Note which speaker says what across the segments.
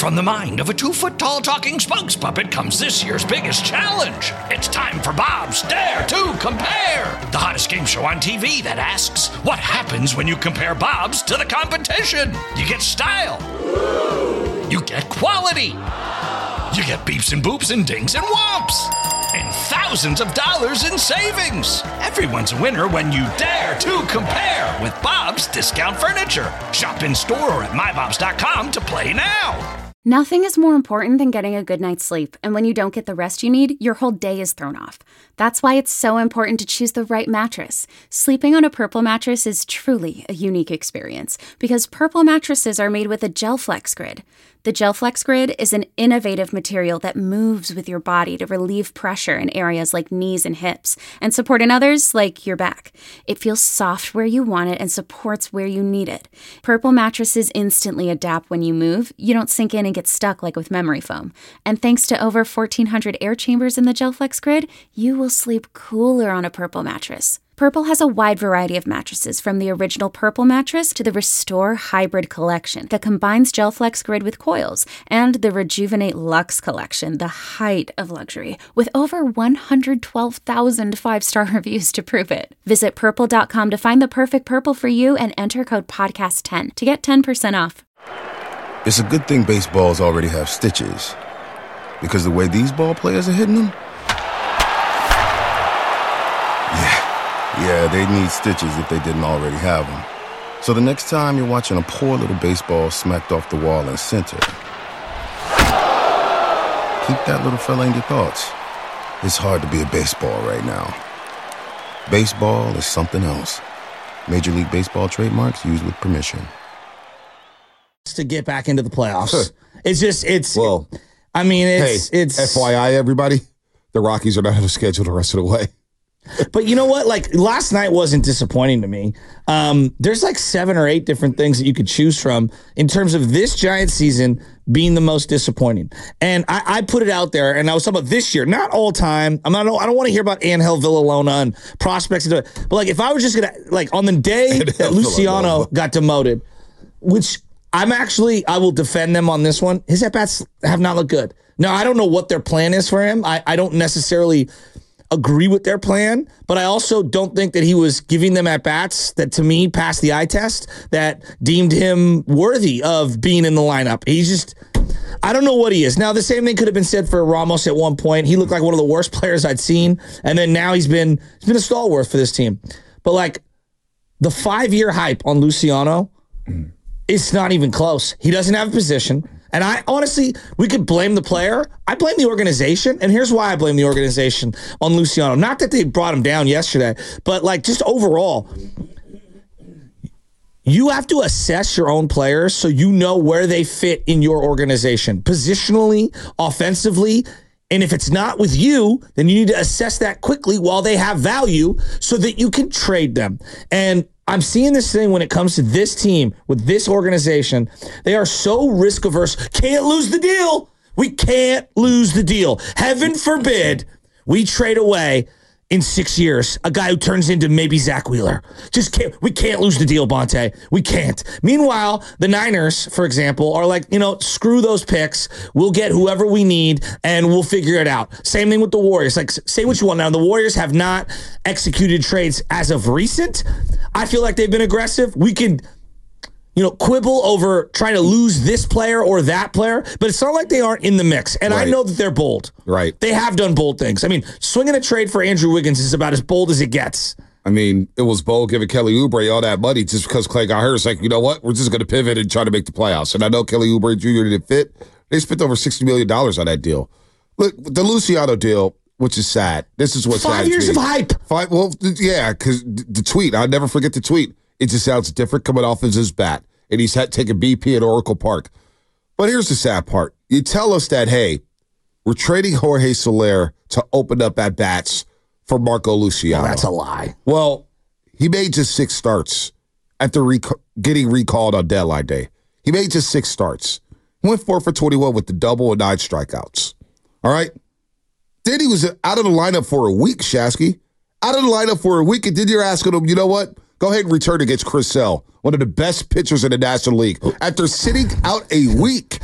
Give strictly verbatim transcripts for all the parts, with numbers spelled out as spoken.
Speaker 1: from the mind of a two-foot-tall talking spokes puppet comes this year's biggest challenge. It's time for Bob's Dare to Compare, the hottest game show on T V that asks, what happens when you compare Bobs to the competition? You get style. You get quality. You get beeps and boops and dings and whomps. And thousands of dollars in savings. Everyone's a winner when you dare to compare with Bob's Discount Furniture. Shop in store or at my bobs dot com to play now.
Speaker 2: Nothing is more important than getting a good night's sleep, and when you don't get the rest you need, your whole day is thrown off. That's why it's so important to choose the right mattress. Sleeping on a Purple mattress is truly a unique experience, because Purple mattresses are made with a GelFlex Grid. The GelFlex Grid is an innovative material that moves with your body to relieve pressure in areas like knees and hips, and support in others like your back. It feels soft where you want it and supports where you need it. Purple mattresses instantly adapt when you move. You don't sink in and get stuck like with memory foam. And thanks to over fourteen hundred air chambers in the GelFlex Grid, you will sleep cooler on a Purple mattress. Purple has a wide variety of mattresses, from the original Purple mattress to the Restore Hybrid collection that combines GelFlex Grid with coils, and the Rejuvenate Luxe collection, the height of luxury, with over one hundred twelve thousand five-star reviews to prove it. Visit purple dot com to find the perfect Purple for you and enter code podcast ten to get ten percent off.
Speaker 3: It's a good thing baseballs already have stitches, because the way these ball players are hitting them, yeah. Yeah, they need stitches if they didn't already have them. So the next time you're watching a poor little baseball smacked off the wall in center, keep that little fella in your thoughts. It's hard to be a baseball right now. Baseball is something else. Major League Baseball trademarks used with permission.
Speaker 4: To get back into the playoffs. It's just, it's,
Speaker 5: well,
Speaker 4: I mean, it's,
Speaker 5: hey,
Speaker 4: it's.
Speaker 5: F Y I, everybody, the Rockies are not on a schedule the rest of the way.
Speaker 4: But you know what? Like, last night wasn't disappointing to me. Um, there's like seven or eight different things that you could choose from in terms of this Giants season being the most disappointing. And I, I put it out there, and I was talking about this year, not all time. I'm not. I don't want to hear about Angel Villalona and prospects. But like, if I was just gonna, like, on the day that Luciano got demoted, which I'm actually, I will defend them on this one. His at bats have not looked good. Now, I don't know what their plan is for him. I, I don't necessarily agree with their plan, but I also don't think that he was giving them at-bats that, to me, passed the eye test, that deemed him worthy of being in the lineup. He's just, I don't know what he is. Now, the same thing could have been said for Ramos at one point. He looked like one of the worst players I'd seen, and then now he's been he's been a stalwart for this team. But, like, the five-year hype on Luciano, it's not even close. He doesn't have a position. And I honestly, we could blame the player. I blame the organization. And here's why I blame the organization on Luciano. Not that they brought him down yesterday, but like just overall, you have to assess your own players so you know where they fit in your organization, positionally, offensively. And if it's not with you, then you need to assess that quickly while they have value so that you can trade them. And I'm seeing this thing when it comes to this team with this organization. They are so risk averse. Can't lose the deal. We can't lose the deal. Heaven forbid we trade away in six years a guy who turns into maybe Zach Wheeler. Just can't. We can't lose the deal, Bonte. We can't. Meanwhile, the Niners, for example, are like, you know, screw those picks. We'll get whoever we need and we'll figure it out. Same thing with the Warriors. Like, say what you want. Now, the Warriors have not executed trades as of recent. I feel like they've been aggressive. We can, you know, quibble over trying to lose this player or that player, but it's not like they aren't in the mix. And right. I know that they're bold.
Speaker 5: Right.
Speaker 4: They have done bold things. I mean, swinging a trade for Andrew Wiggins is about as bold as it gets.
Speaker 5: I mean, it was bold giving Kelly Oubre all that money just because Clay got hurt. It's like, you know what? We're just going to pivot and try to make the playoffs. And I know Kelly Oubre Junior didn't fit. They spent over sixty million dollars on that deal. Look, the Luciano deal, which is sad. This is what's
Speaker 4: Five
Speaker 5: sad
Speaker 4: years of hype.
Speaker 5: Five. Well, yeah, because the tweet, I'll never forget the tweet. It just sounds different coming off of his bat. And he's had taken B P at Oracle Park. But here's the sad part. You tell us that, hey, we're trading Jorge Soler to open up at-bats for Marco Luciano.
Speaker 4: Well, that's a lie.
Speaker 5: Well, he made just six starts after rec- getting recalled on deadline day. He made just six starts. He went four for twenty-one with the double and nine strikeouts. All right? Then he was out of the lineup for a week, Shasky. Out of the lineup for a week, and then you're asking him, you know what? Go ahead and return against Chris Sale, one of the best pitchers in the National League. After sitting out a week,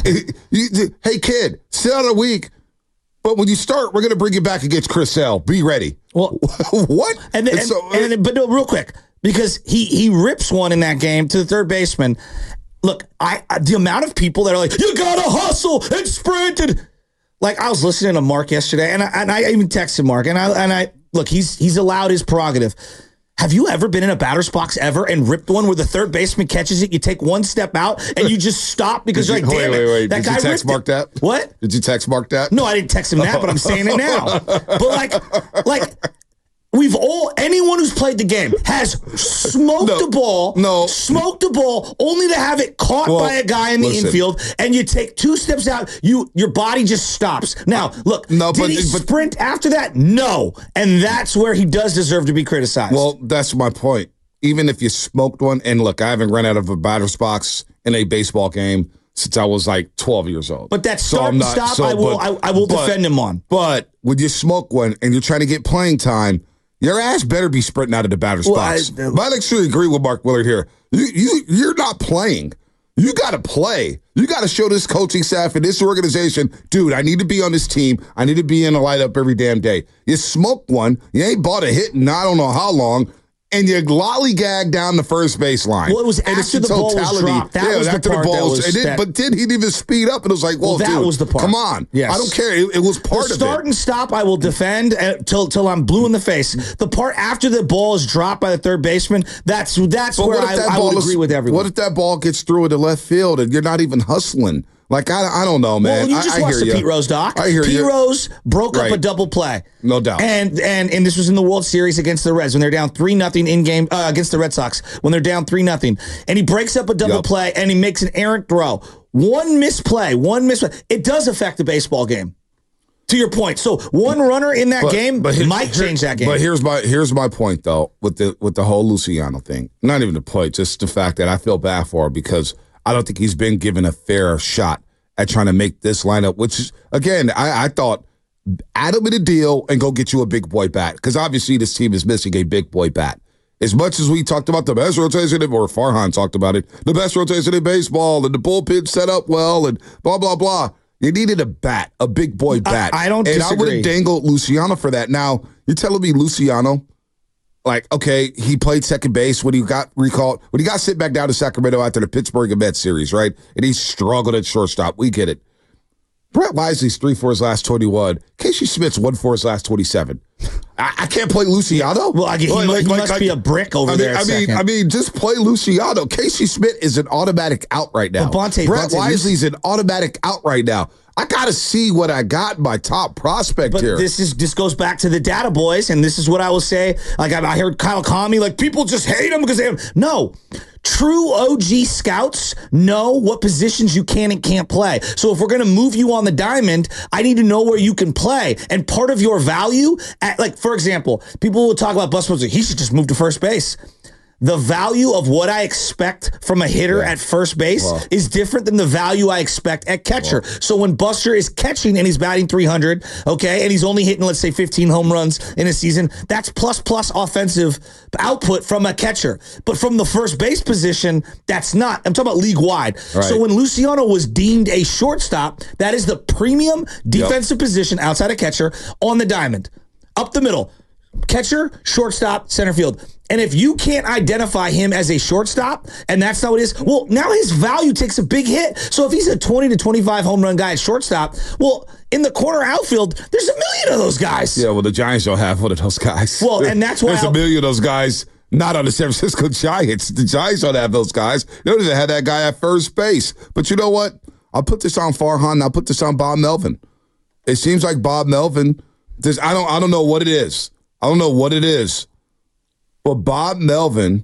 Speaker 5: hey, kid, sit out a week. But when you start, we're going to bring you back against Chris Sale. Be ready.
Speaker 4: Well,
Speaker 5: what?
Speaker 4: And, and,
Speaker 5: so,
Speaker 4: and, and but no, real quick, because he he rips one in that game to the third baseman. Look, I, I the amount of people that are like, you got to hustle and sprint. And, like, I was listening to Mark yesterday, and I, and I even texted Mark, and I and I look, he's he's allowed his prerogative. Have you ever been in a batter's box ever and ripped one where the third baseman catches it? You take one step out and you just stop because you're like, damn
Speaker 5: wait,
Speaker 4: it.
Speaker 5: Wait, wait,
Speaker 4: that
Speaker 5: Did
Speaker 4: guy
Speaker 5: you text Mark
Speaker 4: it.
Speaker 5: that?
Speaker 4: What?
Speaker 5: Did you text Mark that?
Speaker 4: No, I didn't text him that, but I'm saying it now. But like, like we've all, anyone who's played the game has smoked
Speaker 5: No,
Speaker 4: the ball,
Speaker 5: no.
Speaker 4: smoked the ball, only to have it caught
Speaker 5: Well,
Speaker 4: by a guy in the
Speaker 5: listen.
Speaker 4: infield, and you take two steps out, you your body just stops. Now, look,
Speaker 5: No,
Speaker 4: did
Speaker 5: but-
Speaker 4: he
Speaker 5: but-
Speaker 4: sprint after that? No. And that's where he does deserve to be criticized.
Speaker 5: Well, that's my point. Even if you smoked one, and look, I haven't run out of a batter's box in a baseball game since I was like twelve years old.
Speaker 4: But that
Speaker 5: So
Speaker 4: start
Speaker 5: I'm
Speaker 4: and
Speaker 5: not-
Speaker 4: stop,
Speaker 5: so,
Speaker 4: I will,
Speaker 5: but-
Speaker 4: I, I will
Speaker 5: but-
Speaker 4: defend him on.
Speaker 5: But when you smoke one and you're trying to get playing time, your ass better be sprinting out of the batter's
Speaker 4: Well,
Speaker 5: box.
Speaker 4: I-
Speaker 5: But I actually agree with Mark Willard here. You, you, you're not playing. You got to play. You got to show this coaching staff and this organization, dude, I need to be on this team. I need to be in the lineup every damn day. You smoke one, you ain't bought a hit in I don't know how long, and you lollygag down the first baseline.
Speaker 4: Well, it was
Speaker 5: and it's
Speaker 4: after
Speaker 5: the
Speaker 4: the ball was
Speaker 5: totality.
Speaker 4: dropped. That
Speaker 5: yeah,
Speaker 4: was the
Speaker 5: after
Speaker 4: part
Speaker 5: the
Speaker 4: that
Speaker 5: ball was,
Speaker 4: was-
Speaker 5: and then,
Speaker 4: that-
Speaker 5: but then he didn't even speed up, and it was like, well,
Speaker 4: Well, that
Speaker 5: dude,
Speaker 4: was the part.
Speaker 5: come on.
Speaker 4: Yes.
Speaker 5: I don't care. It, it was part
Speaker 4: the
Speaker 5: of
Speaker 4: start
Speaker 5: it.
Speaker 4: and stop, I will defend uh, till till I'm blue in the face. The part after the ball is dropped by the third baseman, that's that's
Speaker 5: But
Speaker 4: where
Speaker 5: what if
Speaker 4: I,
Speaker 5: that
Speaker 4: I
Speaker 5: ball
Speaker 4: would
Speaker 5: is-
Speaker 4: agree with everyone.
Speaker 5: What if that ball gets through into left field and you're not even hustling? Like, I, I don't know, man.
Speaker 4: Well, you
Speaker 5: I-
Speaker 4: just
Speaker 5: I
Speaker 4: watched
Speaker 5: hear
Speaker 4: the
Speaker 5: ya.
Speaker 4: Pete Rose doc.
Speaker 5: I hear
Speaker 4: Pete
Speaker 5: you.
Speaker 4: Rose broke up
Speaker 5: Right.
Speaker 4: a double play,
Speaker 5: No doubt.
Speaker 4: and and and this was in the World Series against the Reds when they're down three nothing in game uh, against the Red Sox when they're down three nothing, and he breaks up a double
Speaker 5: Yep.
Speaker 4: play and he makes an errant throw. One misplay, one misplay. It does affect the baseball game. To your point, so one runner in that game
Speaker 5: here-
Speaker 4: might
Speaker 5: here-
Speaker 4: change that game.
Speaker 5: But here's my here's my point though with the with the whole Luciano thing. Not even the point, just the fact that I feel bad for him because I don't think he's been given a fair shot at trying to make this lineup. Which is again, I, I thought add him in a deal and go get you a big boy bat because obviously this team is missing a big boy bat. As much as we talked about the best rotation, in, or Farhan talked about it, the best rotation in baseball and the bullpen set up well and blah blah blah. You needed a bat, a big boy bat.
Speaker 4: I don't
Speaker 5: And I would
Speaker 4: disagree.
Speaker 5: have dangled Luciano for that. Now, you're telling me Luciano, like, okay, he played second base when he got recalled, when he got sent back down to Sacramento after the Pittsburgh and Mets series, right? And he struggled at shortstop. We get it. Brett Wisely's three for his last twenty-one. Casey Smith's one for his last twenty-seven. I, I can't play Luciano.
Speaker 4: Well, I, he,
Speaker 5: Like-
Speaker 4: mu-
Speaker 5: like-
Speaker 4: he
Speaker 5: like-
Speaker 4: must
Speaker 5: like-
Speaker 4: be a brick over
Speaker 5: I mean,
Speaker 4: there.
Speaker 5: I mean, I mean, just play Luciano. Casey Smith is an automatic out right now.
Speaker 4: But Bonte-
Speaker 5: Brett
Speaker 4: Bonte,
Speaker 5: Wisely's an automatic out right now. I got to see what I got in my top prospect
Speaker 4: But
Speaker 5: here.
Speaker 4: this is this goes back to the data boys, and this is what I will say. Like I, I heard Kyle call me, like people just hate him because they have no. True O G scouts know what positions you can and can't play. So if we're going to move you on the diamond, I need to know where you can play. And part of your value, at, like for example, people will talk about Bus Spencer. He should just move to first base. The value of what I expect from a hitter
Speaker 5: Yeah.
Speaker 4: at first base
Speaker 5: Wow.
Speaker 4: is different than the value I expect at catcher. So when Buster is catching and he's batting three hundred, okay, and he's only hitting, let's say, fifteen home runs in a season, that's plus plus offensive output from a catcher. But from the first base position, that's not. I'm talking about league wide.
Speaker 5: Right.
Speaker 4: So when Luciano was deemed a shortstop, that is the premium defensive position outside of catcher on the diamond. Up the middle. Catcher, shortstop, center field. And if you can't identify him as a shortstop, and that's not what it is, well, now his value takes a big hit. So if he's a twenty to twenty-five home run guy at shortstop, well, in the corner outfield, there's a million of those guys.
Speaker 5: Yeah, well, the Giants don't have one of those guys.
Speaker 4: Well, and that's why
Speaker 5: There's
Speaker 4: I'll-
Speaker 5: a million of those guys not on the San Francisco Giants. The Giants don't have those guys. They don't even have that guy at first base. But you know what? I'll put this on Farhan. I'll put this on Bob Melvin. It seems like Bob Melvin, this, I don't I don't know what it is. I don't know what it is. But Bob Melvin,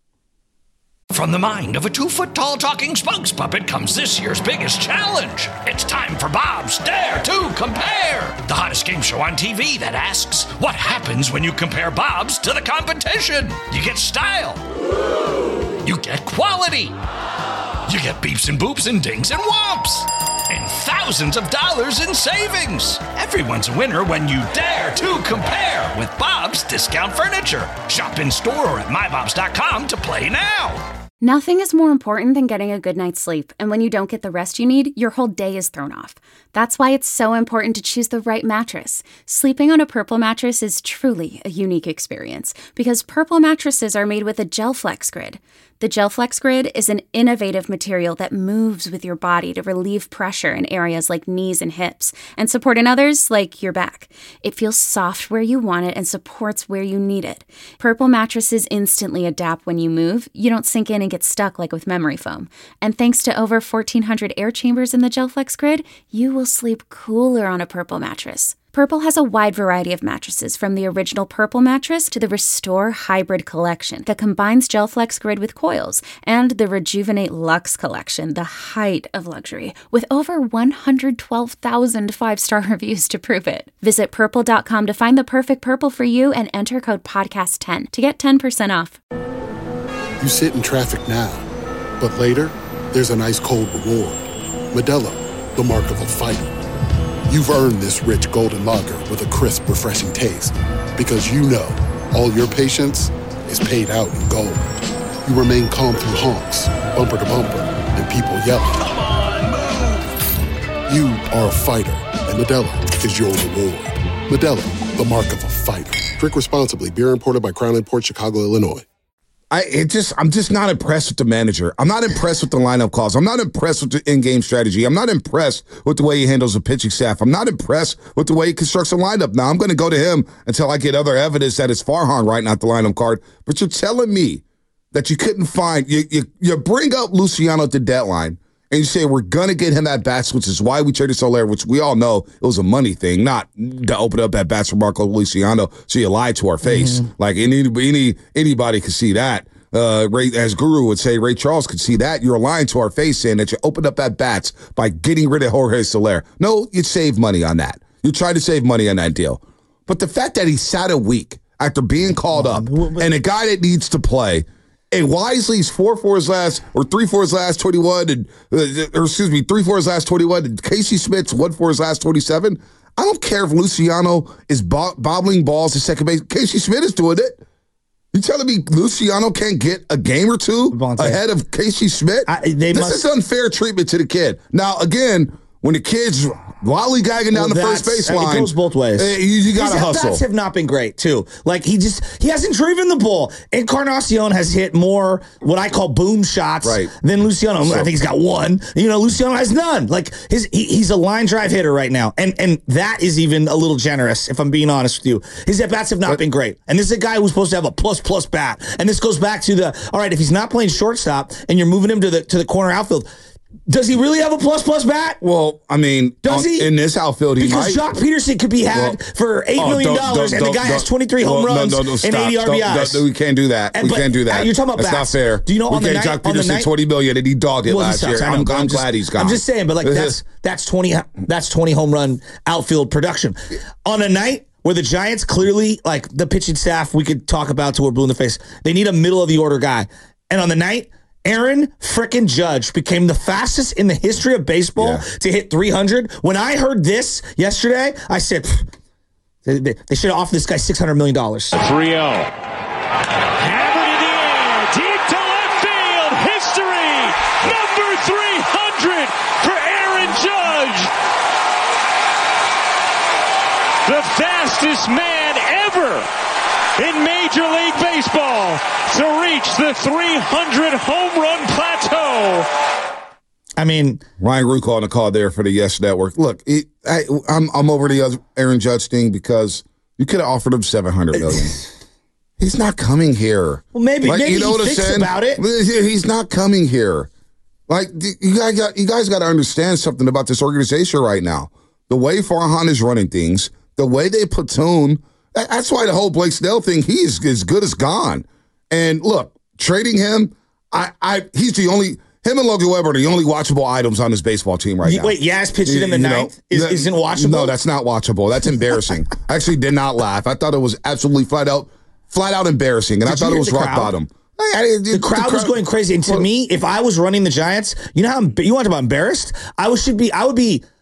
Speaker 1: From the mind of a two-foot-tall talking spokes puppet comes this year's biggest challenge. It's time for Bob's Dare to Compare, the hottest game show on T V that asks, what happens when you compare Bob's to the competition? You get style. You get quality. You get beeps and boops and dings and whomps. And thousands thousands of dollars in savings. Everyone's a winner when you dare to compare with Bob's Discount Furniture. Shop in store or at my bobs dot com to play now.
Speaker 2: Nothing is more important than getting a good night's sleep, and when you don't get the rest you need, your whole day is thrown off. That's why it's so important to choose the right mattress. Sleeping on a Purple mattress is truly a unique experience, because Purple mattresses are made with a GelFlex Grid. The GelFlex Grid is an innovative material that moves with your body to relieve pressure in areas like knees and hips, and support in others like your back. It feels soft where you want it and supports where you need it. Purple mattresses instantly adapt when you move. You don't sink in and get stuck like with memory foam. And thanks to over fourteen hundred air chambers in the GelFlex Grid, you will sleep cooler on a Purple mattress. Purple has a wide variety of mattresses, from the original Purple mattress to the Restore Hybrid collection that combines GelFlex Grid with coils, and the Rejuvenate Luxe collection, the height of luxury, with over one hundred twelve thousand five-star reviews to prove it. Visit purple dot com to find the perfect Purple for you and enter code podcast ten to get ten percent off.
Speaker 6: You sit in traffic now, but later, there's an ice-cold reward. Modelo, the mark of a fighter. You've earned this rich golden lager with a crisp, refreshing taste. Because you know, all your patience is paid out in gold. You remain calm through honks, bumper to bumper, and people yelling.
Speaker 1: Come on, move!
Speaker 6: You are a fighter, and Modelo is your reward. Modelo, the mark of a fighter. Drink responsibly. Beer imported by Crown Imports, Chicago, Illinois.
Speaker 5: I it just I'm just not impressed with the manager. I'm not impressed with the lineup calls. I'm not impressed with the in-game strategy. I'm not impressed with the way he handles the pitching staff. I'm not impressed with the way he constructs a lineup. Now I'm going to go to him until I get other evidence that it's Farhan writing out the lineup card. But you're telling me that you couldn't find you you, you bring up Luciano at the deadline and you say we're going to get him at bats, which is why we traded Soler, which we all know it was a money thing, not to open up at bats for Marco Luciano. So you lied to our face. Mm-hmm. Like any any anybody could see that. Uh, Ray, as Guru would say, Ray Charles could see that. You're lying to our face saying that you opened up at bats by getting rid of Jorge Soler. No, you save money on that. You tried to save money on that deal. But the fact that he sat a week after being called up and a guy that needs to play, and Wisely's four for his last, or three for his last twenty-one, and uh, or excuse me, three for his last twenty-one, and Casey Smith's one for his last twenty-seven. I don't care if Luciano is bo- bobbling balls to second base. Casey Smith is doing it. You telling me Luciano can't get a game or two Bonte. ahead of Casey Smith? I, they this must, is unfair treatment to the kid. Now, again, when the kid's lollygagging down well, the first baseline,
Speaker 4: it goes both ways.
Speaker 5: You, you got to hustle. His
Speaker 4: at-bats have not been great, too. Like, he just, he hasn't driven the ball. Encarnacion has hit more what I call boom shots
Speaker 5: right.
Speaker 4: than Luciano. So, I think he's got one. You know, Luciano has none. Like, his he, he's a line drive hitter right now. And and that is even a little generous, if I'm being honest with you. His at-bats have not but, been great. And this is a guy who's supposed to have a plus-plus bat. And this goes back to the, all right, if he's not playing shortstop and you're moving him to the to the corner outfield, does he really have a plus-plus bat?
Speaker 5: Well, I mean,
Speaker 4: does
Speaker 5: on,
Speaker 4: he?
Speaker 5: in this outfield, he
Speaker 4: because
Speaker 5: might.
Speaker 4: Jock Peterson could be had well, for eight
Speaker 5: oh,
Speaker 4: million dollars, and the guy has twenty-three home
Speaker 5: well,
Speaker 4: runs
Speaker 5: no, no, no,
Speaker 4: and eighty R B Is.
Speaker 5: Don't, don't, we can't do that. And, we
Speaker 4: but,
Speaker 5: can't do that.
Speaker 4: You're talking about
Speaker 5: That's
Speaker 4: bats.
Speaker 5: not fair.
Speaker 4: Do you know
Speaker 5: we
Speaker 4: on the night?
Speaker 5: Jock Peterson
Speaker 4: night,
Speaker 5: twenty million dollars, and he dogged it
Speaker 4: well,
Speaker 5: last
Speaker 4: sucks,
Speaker 5: year.
Speaker 4: I'm,
Speaker 5: I'm, I'm,
Speaker 4: I'm just,
Speaker 5: glad he's gone.
Speaker 4: I'm just saying, but like that's that's twenty that's twenty home run outfield production on a night where the Giants clearly, like the pitching staff, we could talk about till we're blue in the face. They need a middle of the order guy, and on the night, Aaron frickin' Judge became the fastest in the history of baseball yeah. to hit three hundred. When I heard this yesterday, I said, they, they should have offered this guy six hundred million dollars.
Speaker 7: three oh. Hammered in the air, deep to left field. History, number three hundred for Aaron Judge. The fastest man ever in Major League Baseball to reach the three hundred home run plateau.
Speaker 4: I mean,
Speaker 5: Ryan Rucco on the call there for the Yes Network. Look, it, I, I'm I'm over the Aaron Judge thing because you could have offered him seven hundred million dollars. He's not coming here.
Speaker 4: Well, maybe like, maybe you know he thinks saying? about it.
Speaker 5: He's not coming here. Like you guys got you guys got to understand something about this organization right now. The way Farhan is running things, the way they platoon. That's why the whole Blake Snell thing, he's as good as gone. And look, trading him, I, I, he's the only, him and Logan Webber are the only watchable items on this baseball team right now.
Speaker 4: Wait, Yaz pitched it in the you ninth? Know, is, that, isn't watchable?
Speaker 5: No, that's not watchable. That's embarrassing. I actually did not laugh. I thought it was absolutely flat out, flat out embarrassing. And did I thought it was rock crowd? bottom. I, I,
Speaker 4: the, the crowd was going crazy. And to well, me, if I was running the Giants, you know how, you want to talk about embarrassed? I was, should be, I would be,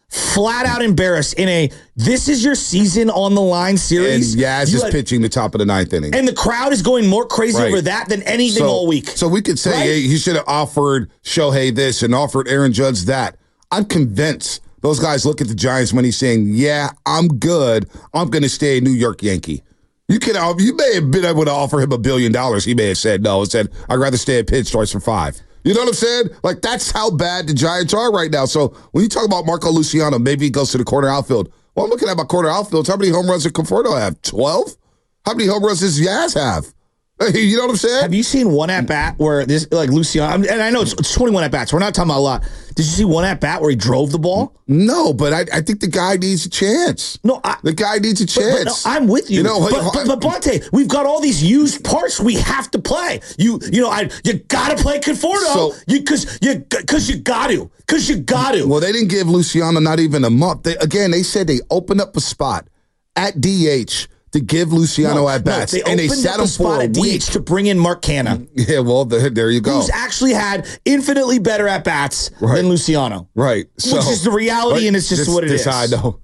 Speaker 4: flat out embarrassed in a this is your season on the line series.
Speaker 5: And Yaz
Speaker 4: you
Speaker 5: is
Speaker 4: had,
Speaker 5: pitching the top of the ninth inning.
Speaker 4: And the crowd is going more crazy
Speaker 5: right.
Speaker 4: over that than anything
Speaker 5: so,
Speaker 4: all week.
Speaker 5: So we could say,
Speaker 4: right?
Speaker 5: hey, he should have offered Shohei this and offered Aaron Judge that. I'm convinced those guys look at the Giants when he's saying, yeah, I'm good. I'm going to stay a New York Yankee. You can, you may have been able to offer him a billion dollars. He may have said no and said, I'd rather stay at Pinstripes for five. You know what I'm saying? Like, that's how bad the Giants are right now. So when you talk about Marco Luciano, maybe he goes to the corner outfield. Well, I'm looking at my corner outfields. How many home runs does Conforto have? twelve? How many home runs does Yaz have? You know what I'm saying?
Speaker 4: Have you seen one at bat where this, like Luciano, and I know it's, it's twenty-one at bats. We're not talking about a lot. Did you see one at bat where he drove the ball?
Speaker 5: No, but I, I think the guy needs a chance.
Speaker 4: No, I,
Speaker 5: the guy needs a chance.
Speaker 4: But, but no, I'm with you.
Speaker 5: You know,
Speaker 4: but, but, but Bonte, we've got all these used parts we have to play. You, you know, I you got to play Conforto
Speaker 5: so,
Speaker 4: you because you because you got to because you got to.
Speaker 5: Well, they didn't give Luciano not even a month. They, again, they said they opened up a spot at D H. To give Luciano
Speaker 4: no,
Speaker 5: at bats,
Speaker 4: no, they
Speaker 5: and they
Speaker 4: opened
Speaker 5: sat
Speaker 4: up
Speaker 5: him
Speaker 4: a spot
Speaker 5: for a
Speaker 4: at D H
Speaker 5: week
Speaker 4: to bring in Mark Canha.
Speaker 5: Yeah, well, the, there you go.
Speaker 4: Who's actually had infinitely better at bats
Speaker 5: right.
Speaker 4: than Luciano,
Speaker 5: right? So,
Speaker 4: which is the reality, right, and it's just
Speaker 5: this,
Speaker 4: what it
Speaker 5: this
Speaker 4: is.
Speaker 5: I know.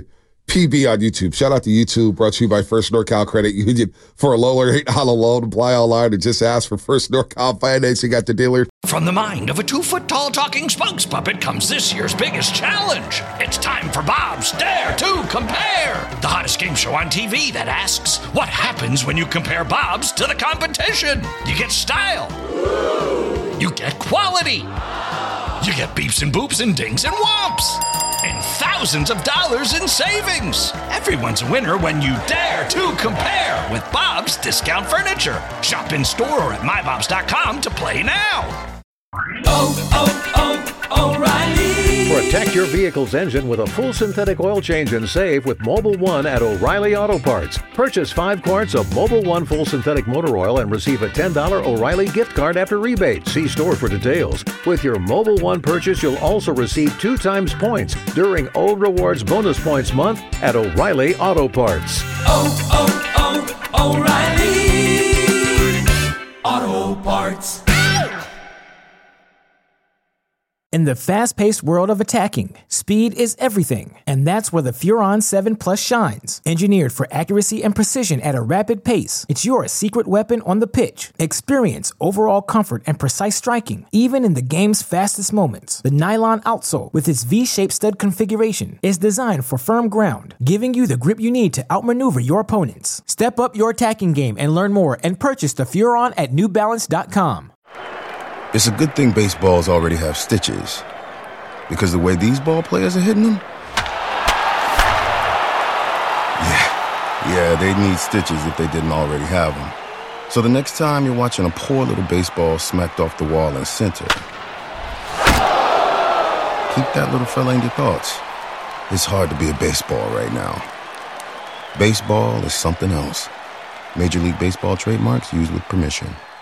Speaker 5: P B on YouTube. Shout out to YouTube. Brought to you by First NorCal Credit Union. For a lower eight dollar loan, apply online and just ask for First NorCal financing at the dealer.
Speaker 1: From the mind of a two-foot-tall talking spokes puppet comes this year's biggest challenge. It's time for Bob's Dare to Compare, the hottest game show on T V that asks, what happens when you compare Bob's to the competition? You get style. You get quality. You get beeps and boops and dings and whomps. And thousands of dollars in savings. Everyone's a winner when you dare to compare with Bob's Discount Furniture. Shop in store or at my bobs dot com to play now.
Speaker 8: Oh, oh, oh, O'Reilly.
Speaker 9: Protect your vehicle's engine with a full synthetic oil change and save with Mobil one at O'Reilly Auto Parts. Purchase five quarts of Mobil one full synthetic motor oil and receive a ten dollar O'Reilly gift card after rebate. See store for details. With your Mobil one purchase, you'll also receive two times points during O Rewards Bonus Points Month at O'Reilly Auto Parts.
Speaker 8: Oh, oh, oh, O'Reilly Auto Parts.
Speaker 10: In the fast-paced world of attacking, speed is everything, and that's where the Furon seven Plus shines. Engineered for accuracy and precision at a rapid pace, it's your secret weapon on the pitch. Experience overall comfort and precise striking, even in the game's fastest moments. The nylon outsole, with its V-shaped stud configuration, is designed for firm ground, giving you the grip you need to outmaneuver your opponents. Step up your attacking game and learn more and purchase the Furon at new balance dot com.
Speaker 3: It's a good thing baseballs already have stitches, because the way these ball players are hitting them, yeah, yeah, they need stitches if they didn't already have them. So the next time you're watching a poor little baseball smacked off the wall in center, keep that little fella in your thoughts. It's hard to be a baseball right now. Baseball is something else. Major League Baseball trademarks used with permission.